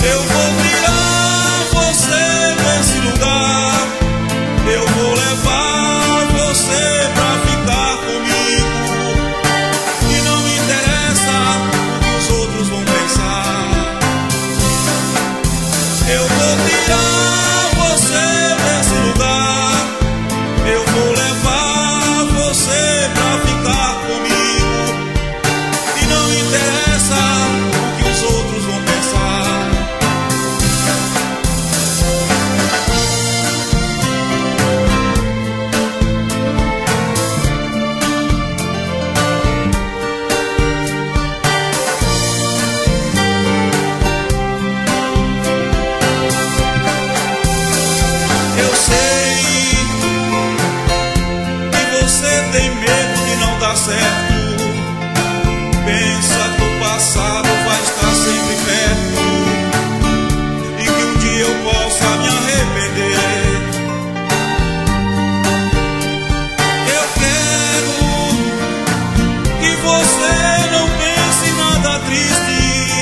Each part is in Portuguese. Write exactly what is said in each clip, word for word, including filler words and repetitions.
Eu vou tirar você desse lugar. Eu vou levar você pra ficar comigo. E não me interessa o que os outros vão pensar. Eu vou tirar você desse lugar. Eu vou levar você pra ficar comigo. E não me interessa o que os outros vão pensar. Eu sei que você tem medo de não dar certo. Pensa que o passado vai estar sempre perto e que um dia eu possa me arrepender. Eu quero que você não pense em nada triste,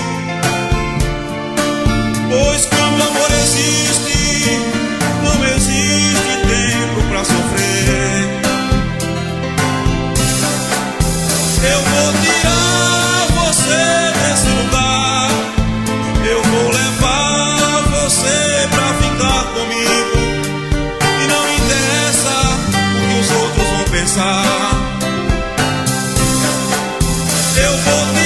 pois quando o amor existe, não existe tempo pra sofrer. Eu vou tirar você desse lugar. Eu vou levar você pra ficar comigo. E não me interessa o que os outros vão pensar. Eu vou tirar